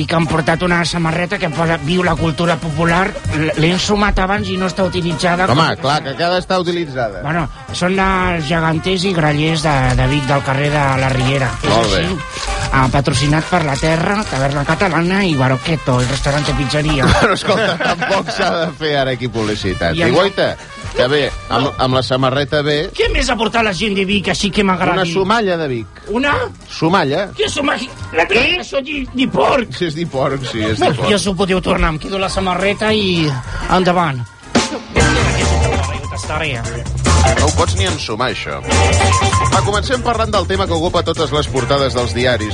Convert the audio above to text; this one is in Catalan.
Vic han portat una samarreta que posa "Viu la cultura popular". L'he ensumat abans i no està utilitzada. Home, clar, que cada està utilitzada. Bueno, són els geganters i grallers de Vic, del carrer de la Riera. Molt bé. Patrocinat per La Terra, Taverna Catalana i Baroqueto, el restaurant de pizzeria. Però escolta, tampoc s'ha de fer ara aquí publicitat. I I guaita, que bé, amb la samarreta bé... Què més ha portat la gent de Vic, així que m'agradi? Una somalla de Vic. Una? Somalla? Què somalla? La què? Això ni porc. Si és porc, sí, és porc. Ja s'ho podeu tornar, em quedo la samarreta i endavant. No ho pots ni ensumar, això. Va, comencem parlant del tema que ocupa totes les portades dels diaris.